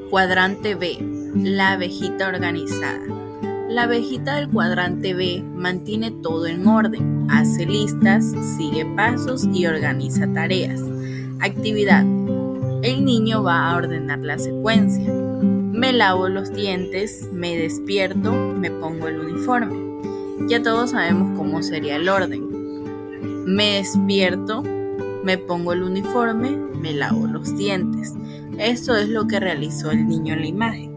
Cuadrante B, la abejita organizada. La abejita del cuadrante B mantiene todo en orden, hace listas, sigue pasos y organiza tareas. Actividad. El niño va a ordenar la secuencia. Me lavo los dientes, me despierto, me pongo el uniforme. Ya todos sabemos cómo sería el orden. Me despierto, me pongo el uniforme, me lavo los dientes. Esto es lo que realizó el niño en la imagen.